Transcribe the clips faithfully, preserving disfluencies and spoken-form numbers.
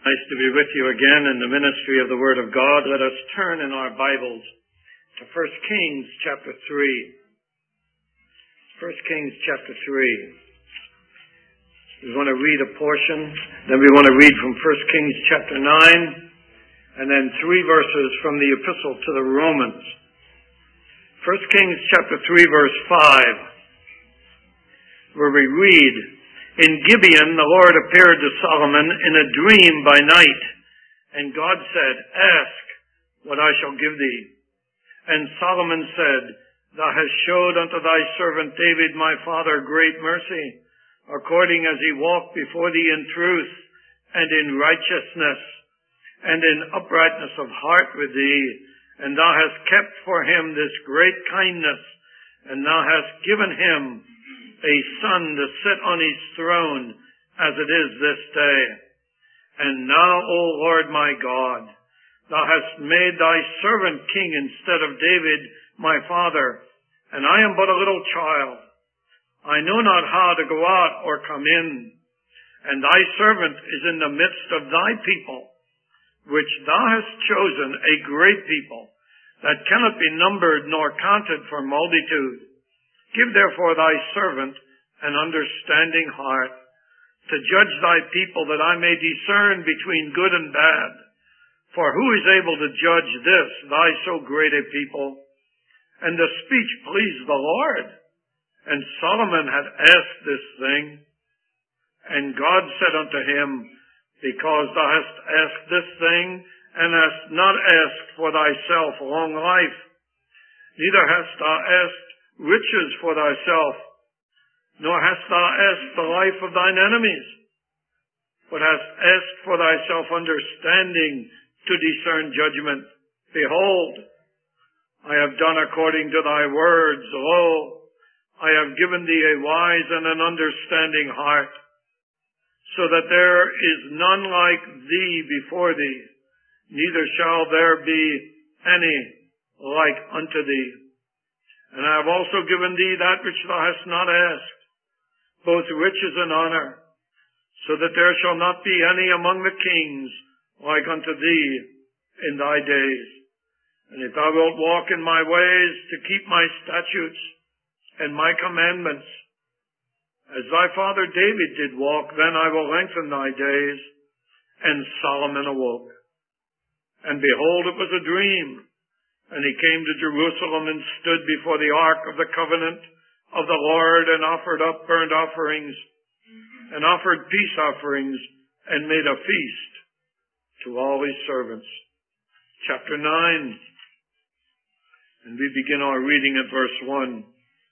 Nice to be with you again in the ministry of the Word of God. Let us turn in our Bibles to First Kings chapter three. First Kings chapter three. We want to read a portion, then we want to read from First Kings chapter nine, and then three verses from the Epistle to the Romans. First Kings chapter three, verse five, where we read, "In Gibeon the Lord appeared to Solomon in a dream by night, and God said, 'Ask what I shall give thee.' And Solomon said, 'Thou hast showed unto thy servant David my father great mercy, according as he walked before thee in truth, and in righteousness, and in uprightness of heart with thee. And thou hast kept for him this great kindness, and thou hast given him a son to sit on his throne, as it is this day. And now, O Lord my God, thou hast made thy servant king instead of David my father, and I am but a little child. I know not how to go out or come in, and thy servant is in the midst of thy people, which thou hast chosen, a great people, that cannot be numbered nor counted for multitude. Give therefore thy servant an understanding heart, to judge thy people, that I may discern between good and bad. For who is able to judge this, thy so great a people?' And the speech pleased the Lord. And Solomon had asked this thing. And God said unto him, 'Because thou hast asked this thing, and hast not asked for thyself long life, neither hast thou asked riches for thyself, nor hast thou asked the life of thine enemies, but hast asked for thyself understanding to discern judgment. Behold, I have done according to thy words. Lo, I have given thee a wise and an understanding heart, so that there is none like thee before thee, neither shall there be any like unto thee. And I have also given thee that which thou hast not asked, both riches and honor, so that there shall not be any among the kings like unto thee in thy days. And if thou wilt walk in my ways to keep my statutes and my commandments, as thy father David did walk, then I will lengthen thy days.' And Solomon awoke. And behold, it was a dream. And he came to Jerusalem and stood before the ark of the covenant of the Lord, and offered up burnt offerings, and offered peace offerings, and made a feast to all his servants." Chapter nine. And we begin our reading at verse one.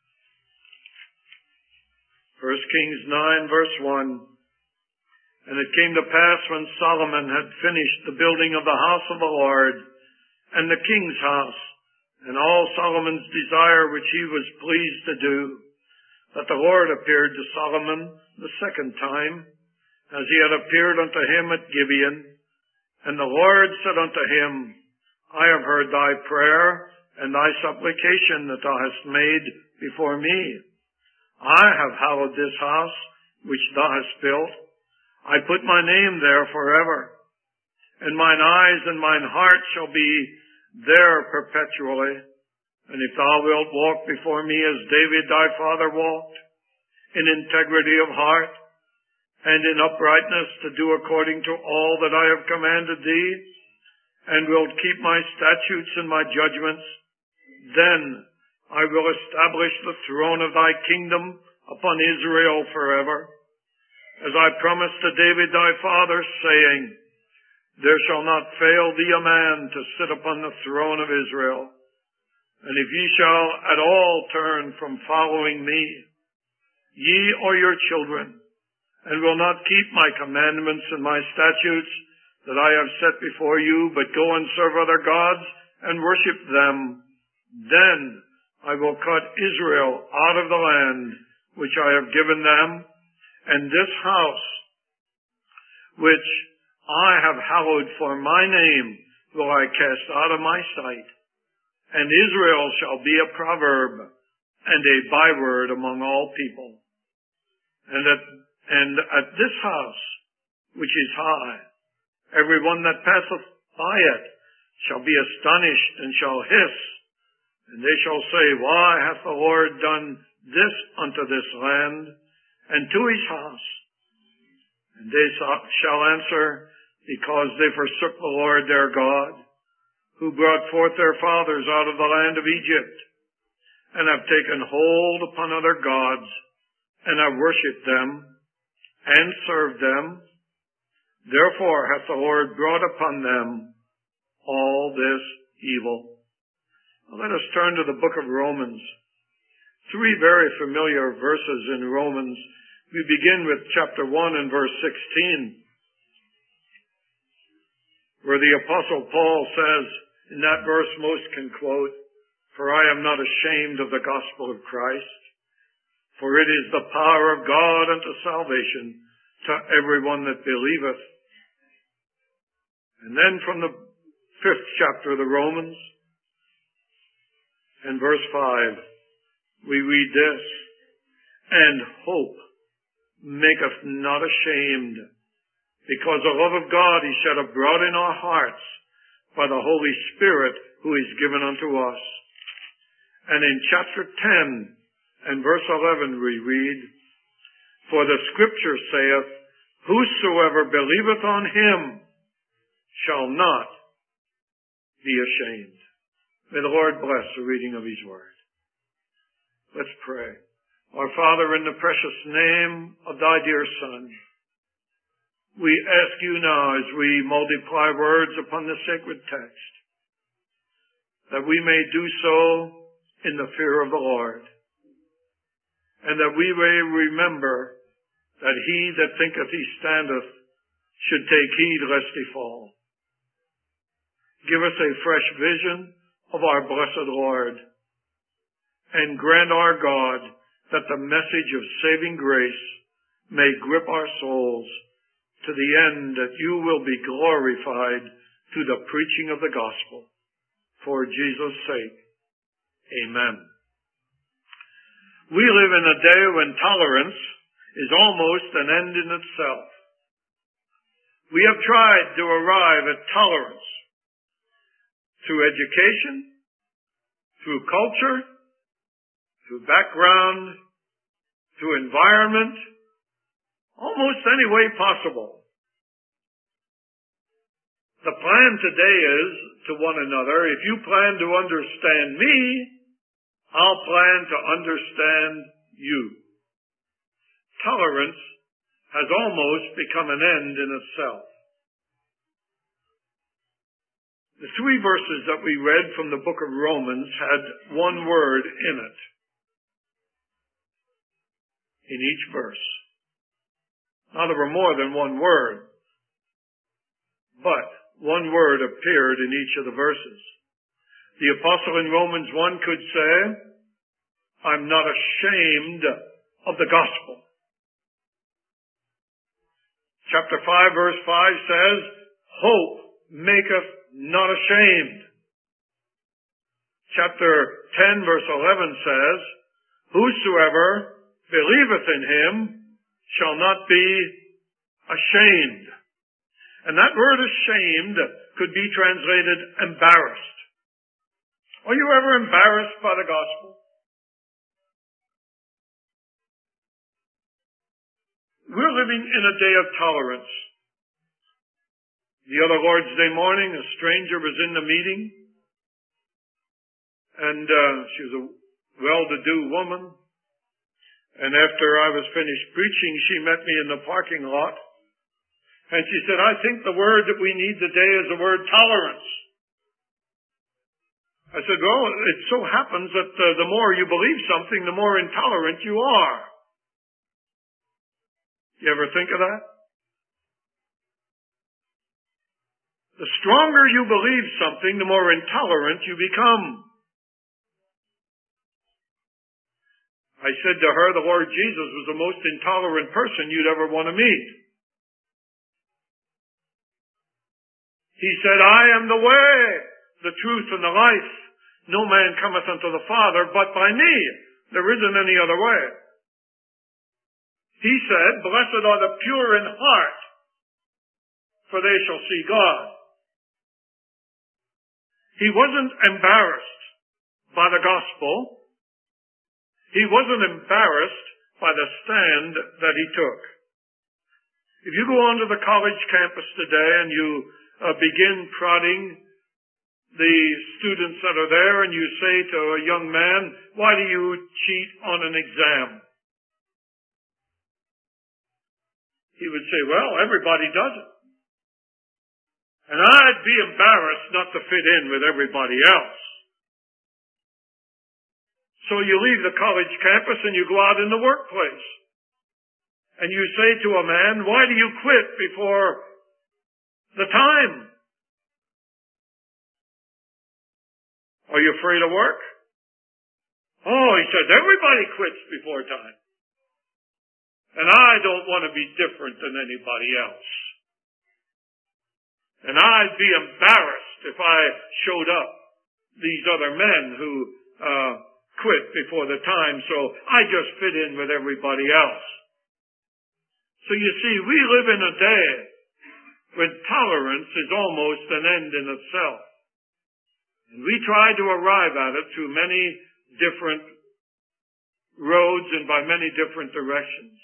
First Kings nine, verse one. "And it came to pass, when Solomon had finished the building of the house of the Lord, and the king's house, and all Solomon's desire which he was pleased to do, that the Lord appeared to Solomon the second time, as he had appeared unto him at Gibeon. And the Lord said unto him, I have heard thy prayer and thy supplication that thou hast made before me. I have hallowed this house which thou hast built. I put my name there forever. And mine eyes and mine heart shall be there perpetually. And if thou wilt walk before me as David thy father walked, in integrity of heart, and in uprightness, to do according to all that I have commanded thee, and wilt keep my statutes and my judgments, then I will establish the throne of thy kingdom upon Israel forever, as I promised to David thy father, saying, There shall not fail thee a man to sit upon the throne of Israel. And if ye shall at all turn from following me, ye or your children, and will not keep my commandments and my statutes that I have set before you, but go and serve other gods and worship them, then I will cut Israel out of the land which I have given them, and this house which I have hallowed for my name will I cast out of my sight. And Israel shall be a proverb and a byword among all people. And at, and at this house, which is high, Every one that passeth by it shall be astonished and shall hiss. And they shall say, Why hath the Lord done this unto this land and to his house? And they shall answer, Because they forsook the Lord their God, who brought forth their fathers out of the land of Egypt, and have taken hold upon other gods, and have worshipped them, and served them. Therefore hath the Lord brought upon them all this evil. Now let us turn to the book of Romans. Three very familiar verses in Romans. We begin with chapter one and verse sixteen, where the Apostle Paul says, in that verse most can quote, For I am not ashamed of the gospel of Christ, for it is the power of God unto salvation to everyone that believeth. And then from the fifth chapter of the Romans, and verse five, we read this, And hope maketh not ashamed, because the love of God he shed abroad in our hearts by the Holy Spirit who is given unto us. And in chapter ten and verse eleven we read, For the scripture saith, Whosoever believeth on him shall not be ashamed. May the Lord bless the reading of his word. Let's pray. Our Father, in the precious name of thy dear Son, we ask you now as we multiply words upon the sacred text, that we may do so in the fear of the Lord, and that we may remember that he that thinketh he standeth should take heed lest he fall. Give us a fresh vision of our blessed Lord, and grant our God that the message of saving grace may grip our souls to the end that you will be glorified through the preaching of the gospel. For Jesus' sake, amen. We live in a day when tolerance is almost an end in itself. We have tried to arrive at tolerance through education, through culture, through background, through environment, almost any way possible. The plan today is to one another, if you plan to understand me, I'll plan to understand you. Tolerance has almost become an end in itself. The three verses that we read from the book of Romans had one word in it, in each verse. Now there were more than one word, but one word appeared in each of the verses. The apostle in Romans one could say, I'm not ashamed of the gospel. Chapter five verse five says, Hope maketh not ashamed. Chapter ten verse eleven says, Whosoever believeth in him shall not be ashamed. And that word ashamed could be translated embarrassed. Are you ever embarrassed by the gospel? We're living in a day of tolerance. The other Lord's Day morning, a stranger was in the meeting, and uh, she was a well-to-do woman. And after I was finished preaching, she met me in the parking lot, and she said, I think the word that we need today is the word tolerance. I said, well, it so happens that uh, the more you believe something, the more intolerant you are. You ever think of that? The stronger you believe something, the more intolerant you become. I said to her, the Lord Jesus was the most intolerant person you'd ever want to meet. He said, I am the way, the truth, and the life. No man cometh unto the Father but by me. There isn't any other way. He said, blessed are the pure in heart, for they shall see God. He wasn't embarrassed by the gospel. He wasn't embarrassed by the stand that he took. If you go onto the college campus today and you uh, begin prodding the students that are there and you say to a young man, why do you cheat on an exam? He would say, well, everybody does it. And I'd be embarrassed not to fit in with everybody else. So you leave the college campus and you go out in the workplace. And you say to a man, why do you quit before the time? Are you afraid of work? Oh, he says, everybody quits before time. And I don't want to be different than anybody else. And I'd be embarrassed if I showed up these other men who uh, quit before the time, so I just fit in with everybody else. So you see, we live in a day when tolerance is almost an end in itself. And we try to arrive at it through many different roads and by many different directions.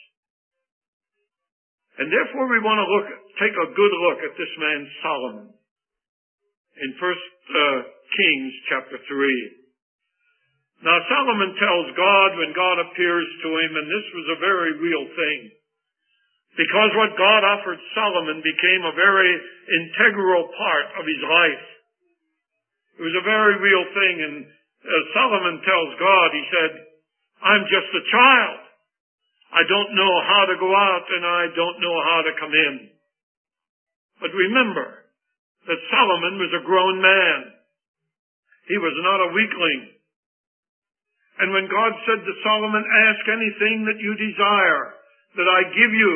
And therefore we want to look, take a good look at this man Solomon in First uh, Kings chapter three. Now Solomon tells God when God appears to him, and this was a very real thing, because what God offered Solomon became a very integral part of his life. It was a very real thing, and uh, Solomon tells God, he said, I'm just a child. I don't know how to go out and I don't know how to come in. But remember that Solomon was a grown man. He was not a weakling. And when God said to Solomon, ask anything that you desire that I give you,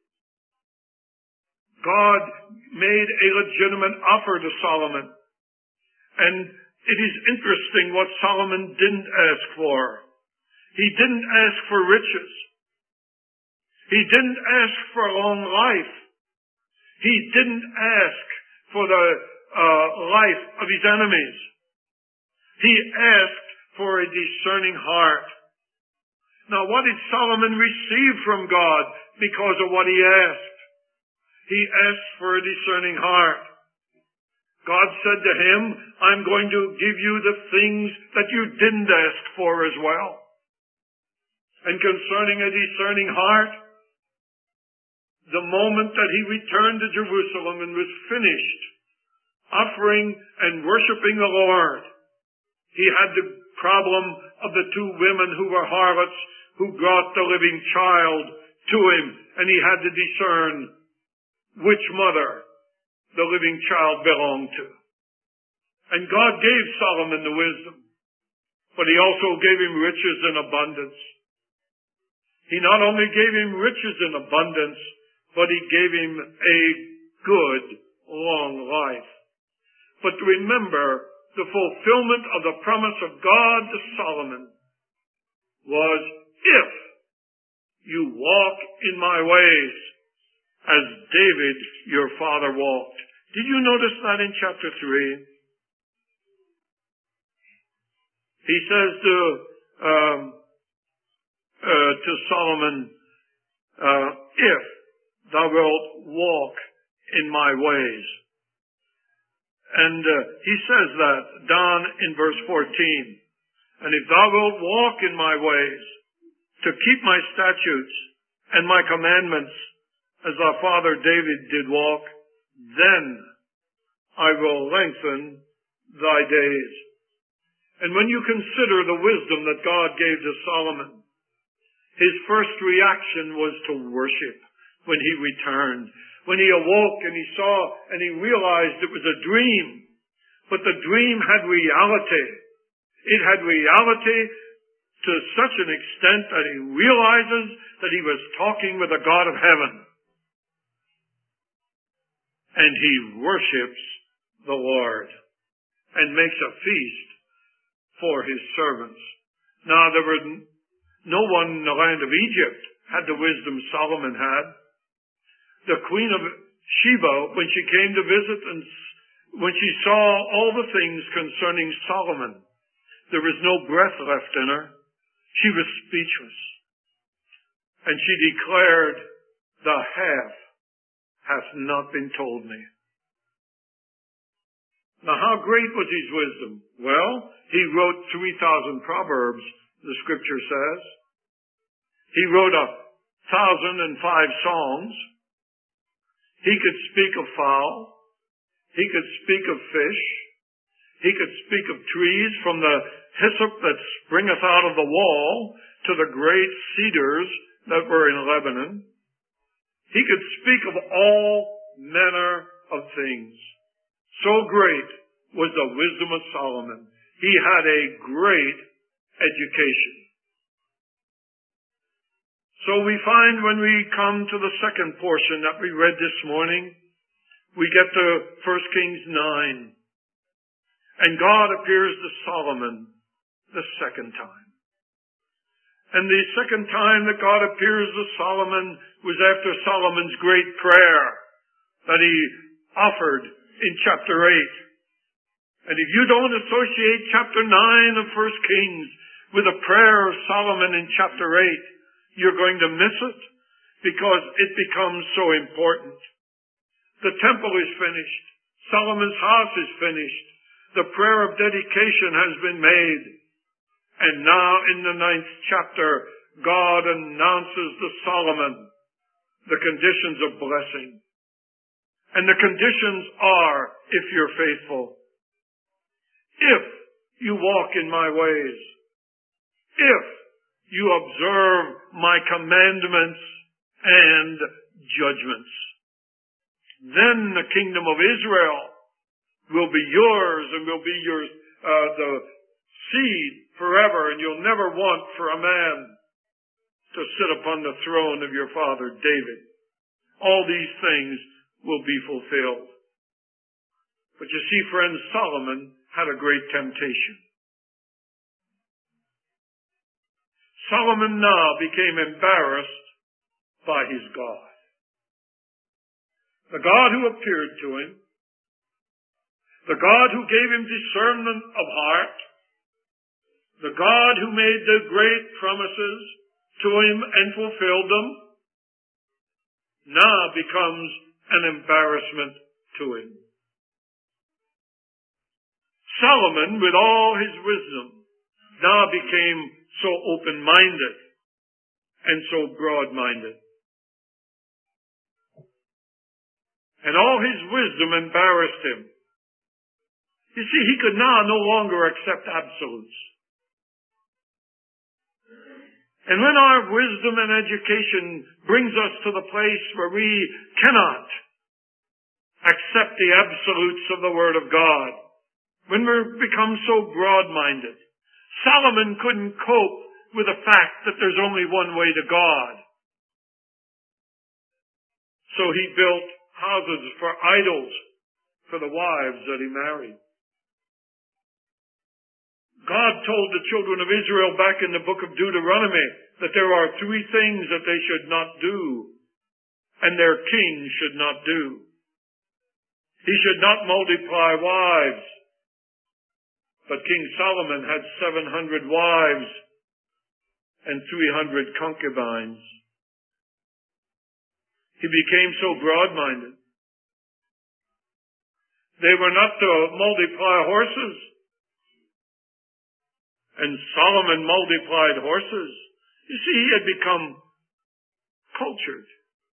God made a legitimate offer to Solomon. And it is interesting what Solomon didn't ask for. He didn't ask for riches. He didn't ask for a long life. He didn't ask for the uh, life of his enemies. He asked for a discerning heart. Now, what did Solomon receive from God because of what he asked? He asked for a discerning heart. God said to him, I'm going to give you the things that you didn't ask for as well. And concerning a discerning heart, the moment that he returned to Jerusalem and was finished offering and worshiping the Lord, he had the problem of the two women who were harlots who brought the living child to him, and he had to discern which mother the living child belonged to. And God gave Solomon the wisdom, but he also gave him riches in abundance. He not only gave him riches in abundance, but he gave him a good, long life. But remember, the fulfillment of the promise of God to Solomon was, if you walk in my ways, as David your father walked. Did you notice that in chapter three? He says to, um, uh, to Solomon, uh, if thou wilt walk in my ways. And uh, he says that down in verse fourteen. And if thou wilt walk in my ways, to keep my statutes and my commandments, as our father David did walk, then I will lengthen thy days. And when you consider the wisdom that God gave to Solomon, his first reaction was to worship when he returned. When he awoke and he saw and he realized it was a dream, but the dream had reality. It had reality to such an extent that he realizes that he was talking with the God of heaven. And he worships the Lord and makes a feast for his servants. Now, there were no one in the land of Egypt had the wisdom Solomon had. The queen of Sheba, when she came to visit and when she saw all the things concerning Solomon, there was no breath left in her. She was speechless. And she declared, the half hath not been told me. Now how great was his wisdom? Well, he wrote three thousand proverbs, the scripture says. He wrote a thousand and five songs. He could speak of fowl. He could speak of fish. He could speak of trees, from the hyssop that springeth out of the wall to the great cedars that were in Lebanon. He could speak of all manner of things. So great was the wisdom of Solomon. He had a great education. So we find when we come to the second portion that we read this morning, we get to First Kings nine. And God appears to Solomon the second time. And the second time that God appears to Solomon was after Solomon's great prayer that he offered in chapter eight. And if you don't associate chapter nine of First Kings with the prayer of Solomon in chapter eight, you're going to miss it because it becomes so important. The temple is finished. Solomon's house is finished. The prayer of dedication has been made. And now in the ninth chapter, God announces to Solomon the conditions of blessing. And the conditions are, if you're faithful, if you walk in my ways, if you observe my commandments and judgments, then the kingdom of Israel will be yours and will be your uh, the seed forever, and you'll never want for a man to sit upon the throne of your father David. All these things will be fulfilled. But you see, friends, Solomon had a great temptation. Solomon now became embarrassed by his God. The God who appeared to him, the God who gave him discernment of heart, the God who made the great promises to him and fulfilled them, now becomes an embarrassment to him. Solomon, with all his wisdom, now became so open-minded and so broad-minded. And all his wisdom embarrassed him. You see, he could now no longer accept absolutes. And when our wisdom and education brings us to the place where we cannot accept the absolutes of the Word of God, when we become so broad-minded, Solomon couldn't cope with the fact that there's only one way to God. So he built houses for idols for the wives that he married. God told the children of Israel back in the book of Deuteronomy that there are three things that they should not do, and their king should not do. He should not multiply wives, but King Solomon had seven hundred wives and three hundred concubines. He became so broad-minded. They were not to multiply horses, and Solomon multiplied horses. You see, he had become cultured.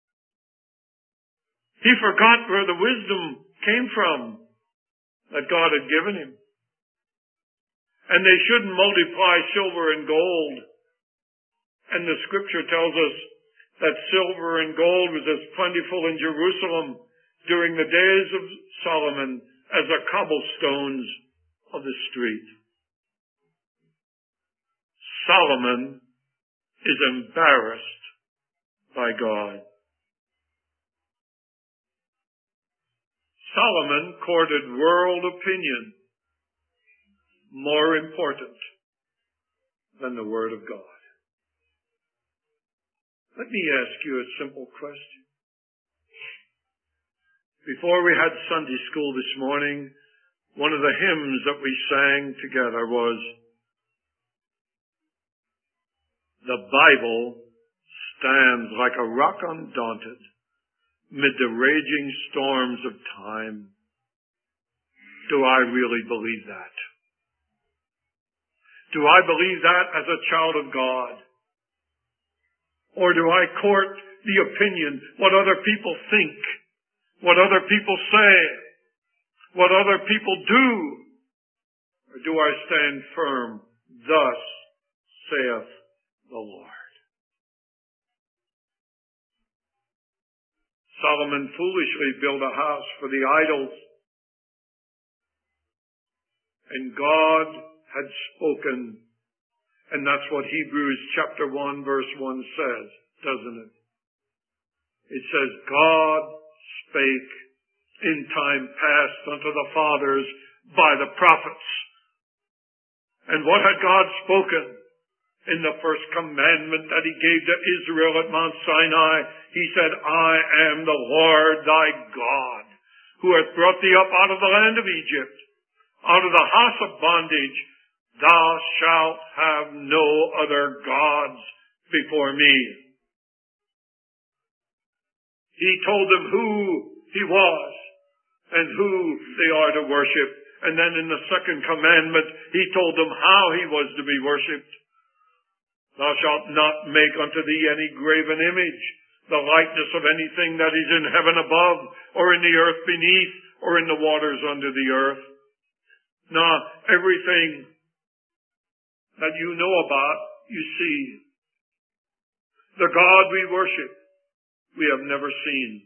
He forgot where the wisdom came from that God had given him. And they shouldn't multiply silver and gold. And the scripture tells us that silver and gold was as plentiful in Jerusalem during the days of Solomon as the cobblestones of the street. Solomon is embarrassed by God. Solomon courted world opinion more important than the Word of God. Let me ask you a simple question. Before we had Sunday school this morning, one of the hymns that we sang together was, "The Bible stands like a rock undaunted mid the raging storms of time." Do I really believe that? Do I believe that as a child of God? Or do I court the opinion, what other people think, what other people say, what other people do? Or do I stand firm, "Thus saith the Lord"? Solomon foolishly built a house for the idols, and God had spoken. And that's what Hebrews chapter one verse one says, doesn't it? It says, "God spake in time past unto the fathers by the prophets." And what had God spoken? In the first commandment that he gave to Israel at Mount Sinai, he said, "I am the Lord thy God, who hath brought thee up out of the land of Egypt, out of the house of bondage. Thou shalt have no other gods before me." He told them who he was and who they are to worship. And then in the second commandment, he told them how he was to be worshipped. "Thou shalt not make unto thee any graven image, the likeness of anything that is in heaven above, or in the earth beneath, or in the waters under the earth." Now, everything that you know about, you see. The God we worship, we have never seen.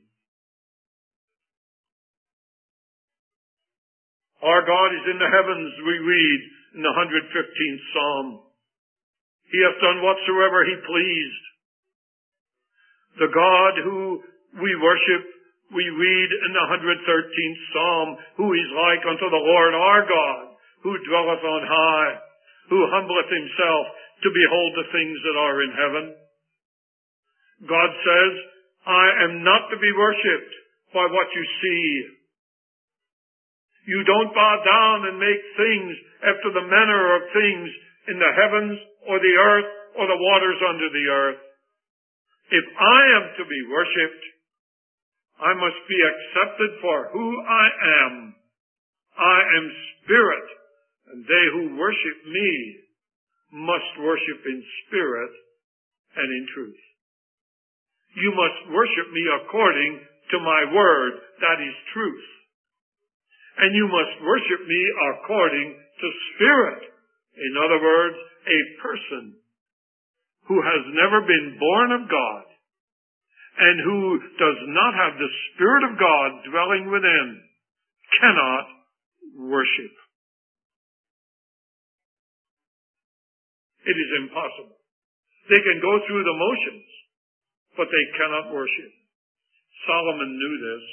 Our God is in the heavens, we read in the one hundred fifteenth Psalm. He hath done whatsoever he pleased. The God who we worship, we read in the one hundred thirteenth Psalm, who is like unto the Lord our God, who dwelleth on high, who humbleth himself to behold the things that are in heaven. God says, "I am not to be worshipped by what you see." You don't bow down and make things after the manner of things in the heavens or the earth or the waters under the earth. If I am to be worshipped, I must be accepted for who I am. I am spirit, and they who worship me must worship in spirit and in truth. You must worship me according to my word, that is truth. And you must worship me according to spirit. In other words, a person who has never been born of God and who does not have the Spirit of God dwelling within cannot worship. It is impossible. They can go through the motions, but they cannot worship. Solomon knew this.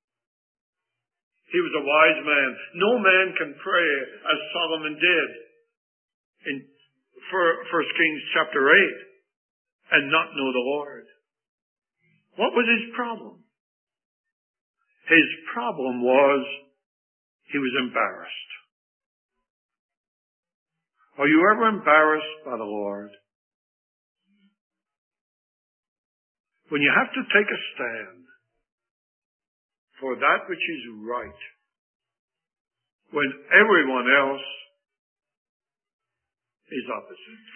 He was a wise man. No man can pray as Solomon did in First Kings chapter eight and not know the Lord. What was his problem? His problem was he was embarrassed. Are you ever embarrassed by the Lord? When you have to take a stand for that which is right, when everyone else is opposite.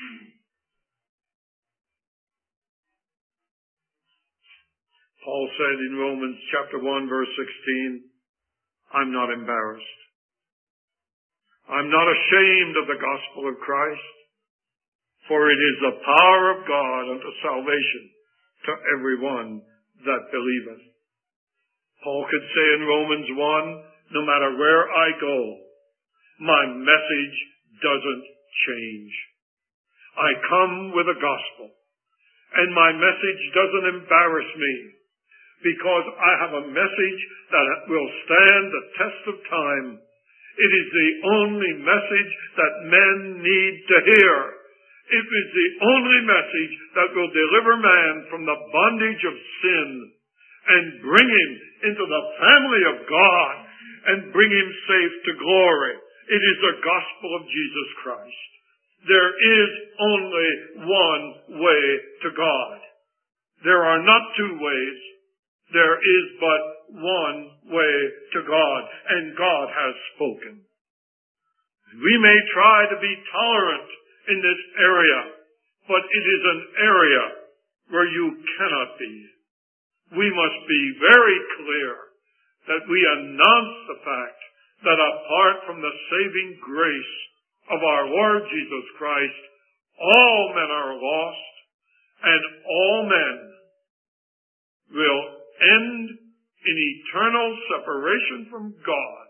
Paul said in Romans chapter one verse sixteen, "I'm not embarrassed. I'm not ashamed of the gospel of Christ, for it is the power of God unto salvation to everyone that believeth." Paul could say in Romans one, no matter where I go, my message doesn't change. I come with a gospel, and my message doesn't embarrass me, because I have a message that will stand the test of time. It is the only message that men need to hear. It is the only message that will deliver man from the bondage of sin and bring him into the family of God and bring him safe to glory. It is the gospel of Jesus Christ. There is only one way to God. There are not two ways. There is but one way to God, and God has spoken. We may try to be tolerant in this area, but it is an area where you cannot be. We must be very clear that we announce the fact that apart from the saving grace of our Lord Jesus Christ, all men are lost, and all men will end in eternal separation from God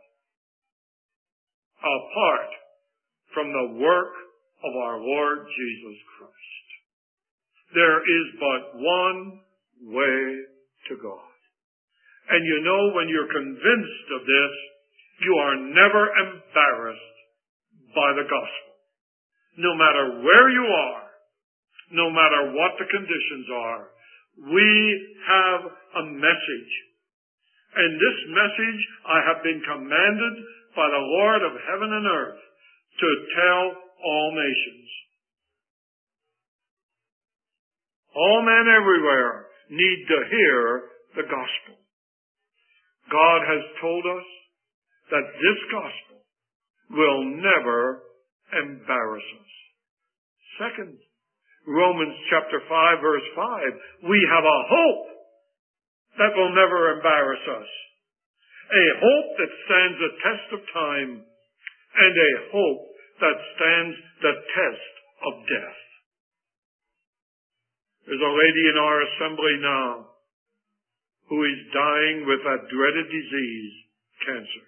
apart from the work of our Lord Jesus Christ. There is but one way to God. And you know, when you're convinced of this, you are never embarrassed by the gospel. No matter where you are, no matter what the conditions are, we have a message. And this message I have been commanded by the Lord of heaven and earth to tell all nations. All men everywhere need to hear the gospel. God has told us that this gospel will never embarrass us. Second, Romans chapter five verse five, we have a hope that will never embarrass us. A hope that stands the test of time, and a hope that stands the test of death. There's a lady in our assembly now who is dying with that dreaded disease, cancer.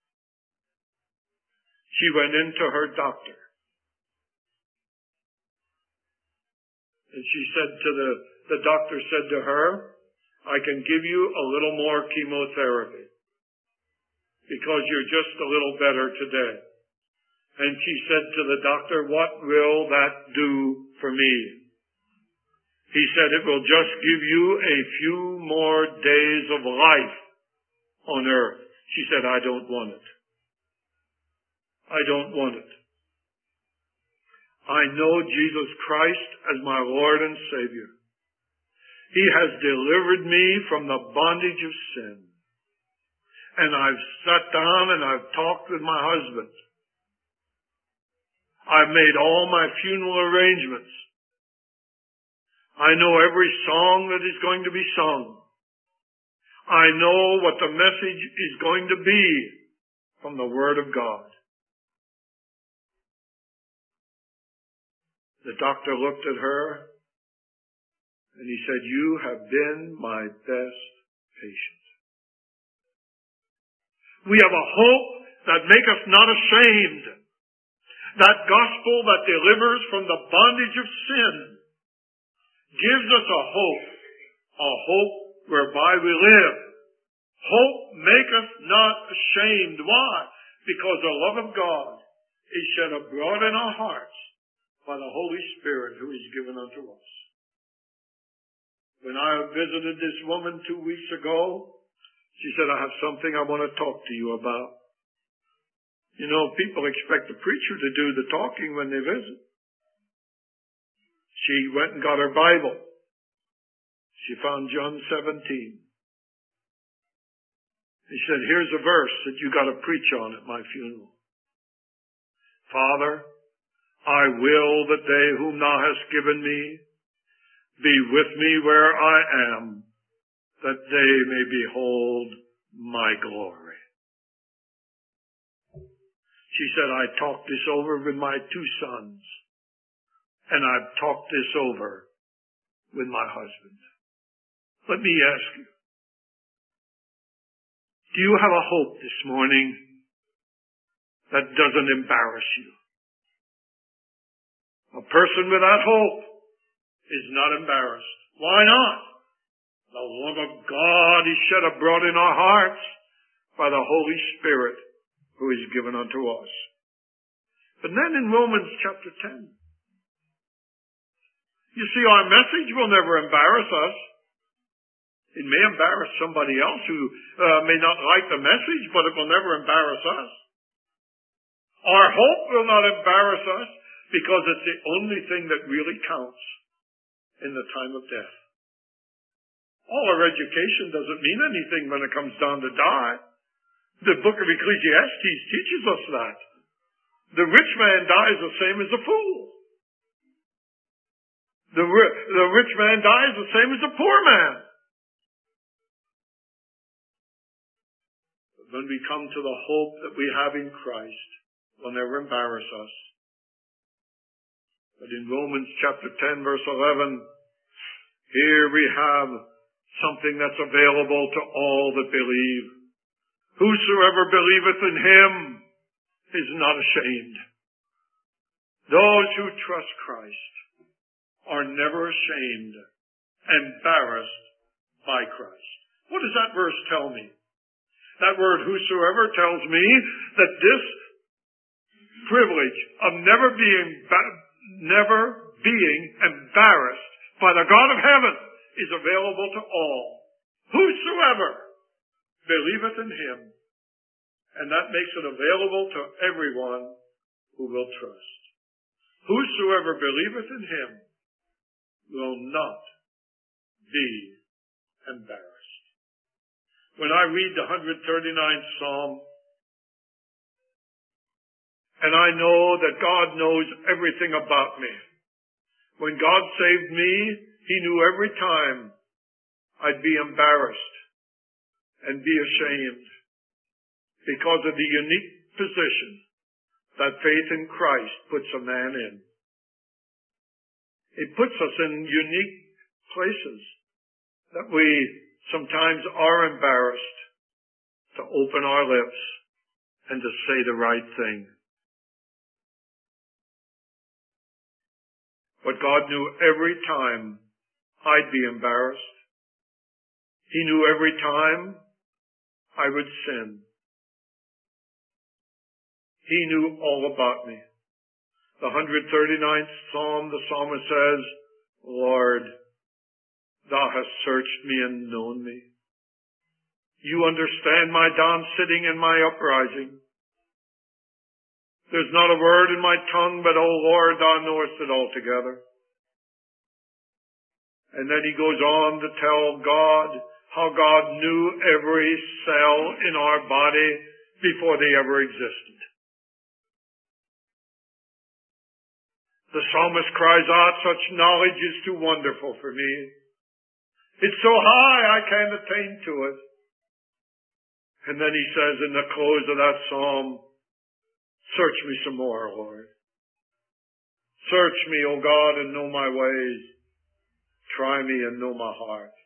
She went into her doctor. And she said to the, the doctor said to her, I can give you a little more chemotherapy because you're just a little better today. And she said to the doctor, what will that do for me? He said, it will just give you a few more days of life on earth. She said, I don't want it. I don't want it. I know Jesus Christ as my Lord and Savior. He has delivered me from the bondage of sin. And I've sat down and I've talked with my husband. I've made all my funeral arrangements. I know every song that is going to be sung. I know what the message is going to be from the Word of God. The doctor looked at her and he said, you have been my best patient. We have a hope that makes us not ashamed. That gospel that delivers from the bondage of sin gives us a hope, a hope whereby we live. Hope make us not ashamed. Why? Because the love of God is shed abroad in our hearts by the Holy Spirit who is given unto us. When I visited this woman two weeks ago, she said, I have something I want to talk to you about. You know, people expect the preacher to do the talking when they visit. She went and got her Bible. She found John seventeen. He said, here's a verse that you got to preach on at my funeral. Father, I will that they whom thou hast given me be with me where I am, that they may behold my glory. She said, I talked this over with my two sons, and I've talked this over with my husband. Let me ask you, do you have a hope this morning that doesn't embarrass you? A person without hope is not embarrassed. Why not? The love of God is shed abroad in our hearts by the Holy Spirit who is given unto us. But then in Romans chapter ten, you see, our message will never embarrass us. It may embarrass somebody else who uh, may not like the message, but it will never embarrass us. Our hope will not embarrass us because it's the only thing that really counts in the time of death. All our education doesn't mean anything when it comes down to die. The book of Ecclesiastes teaches us that. The rich man dies the same as a fool. The, the rich man dies the same as a poor man. But when we come to the hope that we have in Christ, it will never embarrass us. But in Romans chapter ten, verse eleven, here we have something that's available to all that believe. Whosoever believeth in him is not ashamed. Those who trust Christ are never ashamed, embarrassed by Christ. What does that verse tell me? That word whosoever tells me that this privilege of never being, never being embarrassed by the God of heaven is available to all. Whosoever believeth in him. And that makes it available to everyone who will trust. Whosoever believeth in him will not be embarrassed. When I read the one hundred thirty-ninth Psalm, and I know that God knows everything about me. When God saved me, he knew every time I'd be embarrassed and be ashamed because of the unique position that faith in Christ puts a man in. It puts us in unique places that we sometimes are embarrassed to open our lips and to say the right thing. But God knew every time I'd be embarrassed. He knew every time I would sin. He knew all about me. The one hundred thirty-ninth Psalm, the psalmist says, Lord, thou hast searched me and known me. You understand my down sitting and my uprising. There's not a word in my tongue, but, O Lord, thou knowest it altogether. And then he goes on to tell God how God knew every cell in our body before they ever existed. The psalmist cries out, such knowledge is too wonderful for me. It's so high I can't attain to it. And then he says in the close of that psalm, search me some more, Lord. Search me, O God, and know my ways. Try me and know my heart.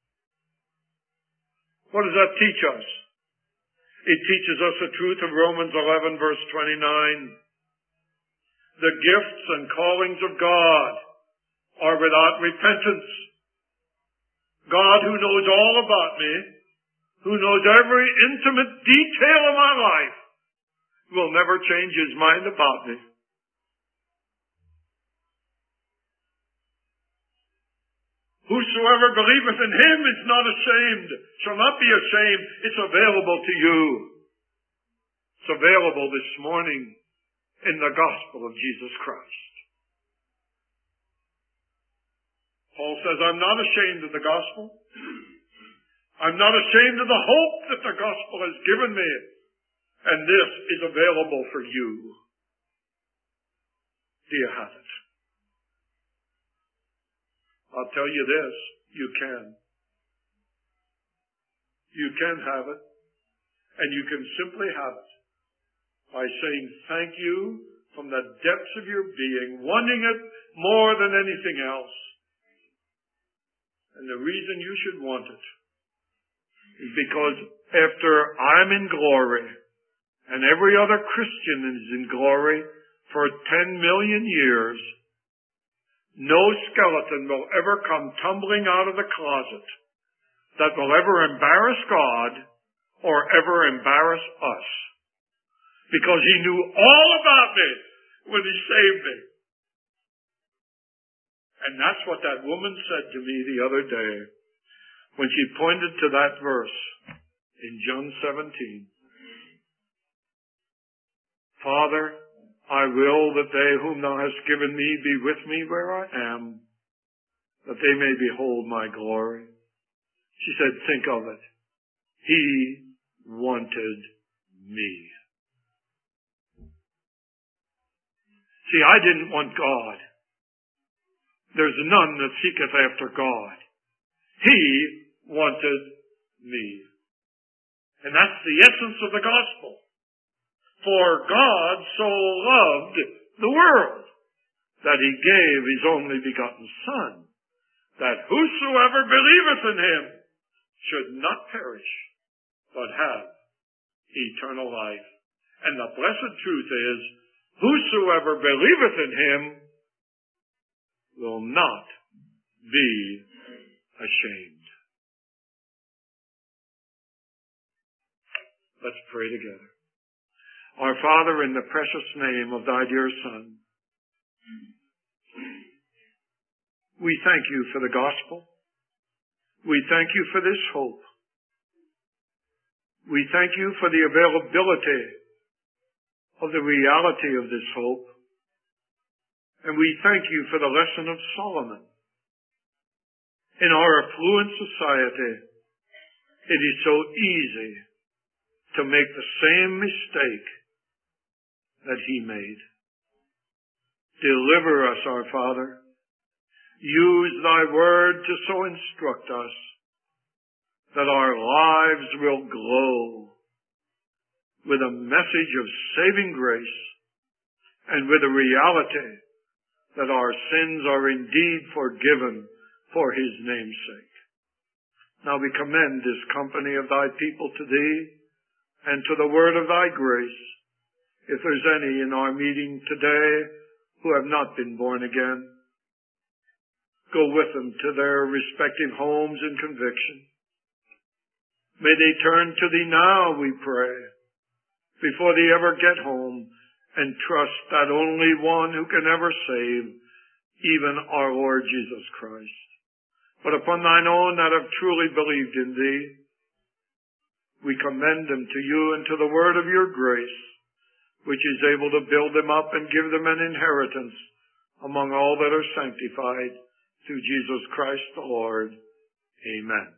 What does that teach us? It teaches us the truth of Romans eleven, verse twenty-nine. The gifts and callings of God are without repentance. God, who knows all about me, who knows every intimate detail of my life, will never change his mind about me. Whosoever believeth in him is not ashamed, shall not be ashamed. It's available to you. It's available this morning in the gospel of Jesus Christ. Paul says, I'm not ashamed of the gospel. I'm not ashamed of the hope that the gospel has given me. And this is available for you. Do you have it? I'll tell you this, you can. You can have it. And you can simply have it by saying thank you from the depths of your being, wanting it more than anything else. And the reason you should want it is because after I'm in glory, and every other Christian is in glory for ten million years, no skeleton will ever come tumbling out of the closet that will ever embarrass God or ever embarrass us. Because he knew all about me when he saved me. And that's what that woman said to me the other day. when she pointed to that verse in John seventeen. Father, I will that they whom thou hast given me be with me where I am, that they may behold my glory. She said, think of it. He wanted me. See, I didn't want God. There's none that seeketh after God. He wanted me. And that's the essence of the gospel. For God so loved the world that he gave his only begotten Son, that whosoever believeth in him should not perish, but have eternal life. And the blessed truth is, whosoever believeth in him will not be ashamed. Let's pray together. Our Father, in the precious name of thy dear Son, we thank you for the gospel. We thank you for this hope. We thank you for the availability of the reality of this hope. And we thank you for the lesson of Solomon. In our affluent society, it is so easy to make the same mistake that he made. Deliver us, our Father. Use thy word to so instruct us that our lives will glow with a message of saving grace and with the reality that our sins are indeed forgiven for his name's sake. Now we commend this company of thy people to thee and to the word of thy grace. If there's any in our meeting today who have not been born again, go with them to their respective homes in conviction. May they turn to thee now, we pray, before they ever get home, and trust that only one who can ever save, even our Lord Jesus Christ. But upon thine own that have truly believed in thee, we commend them to you and to the word of your grace, which is able to build them up and give them an inheritance among all that are sanctified through Jesus Christ the Lord. Amen.